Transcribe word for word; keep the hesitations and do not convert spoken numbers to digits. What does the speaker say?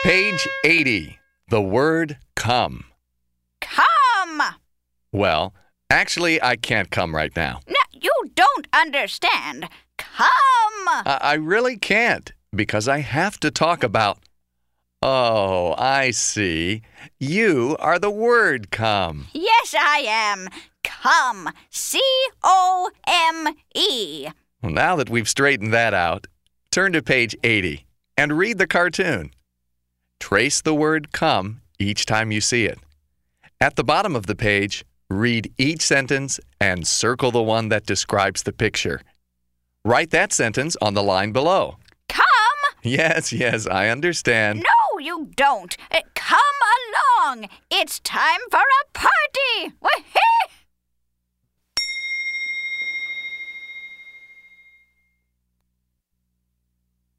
Page eighty. The word come. Come. Well, actually, I can't come right now. No, you don't understand. Come. I, I really can't because I have to talk about... Oh, I see. You are the word come. Yes, I am. Come. C O M E. Well, now that we've straightened that out, turn to page eighty and read the cartoon. Trace the word come each time you see it. At the bottom of the page, read each sentence and circle the one that describes the picture. Write that sentence on the line below. Come? Yes, yes, I understand. No, you don't. Uh, Come along. It's time for a party. Wahee!